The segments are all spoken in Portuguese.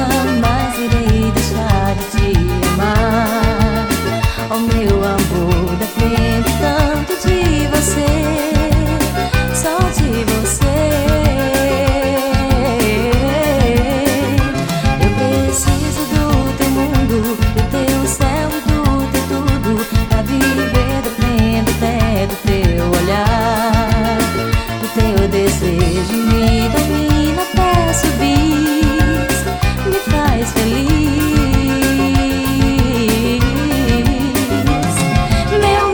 jamais irei deixar de te amar. Oh meu amor, dependo tanto de você, só de você. Eu preciso do teu mundo, do teu céu e do teu tudo. Pra viver dependo até do teu olhar. O teu desejo me domina até subir, me faz feliz. Meu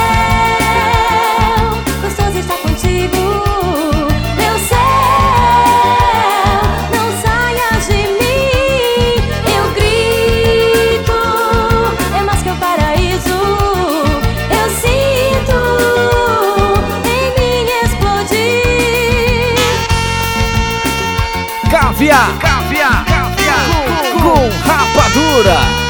mel, gostoso estar contigo. Meu céu, não saias de mim. Eu grito, é mais que um paraíso. Eu sinto em mim explodir. Caviar com rapadura.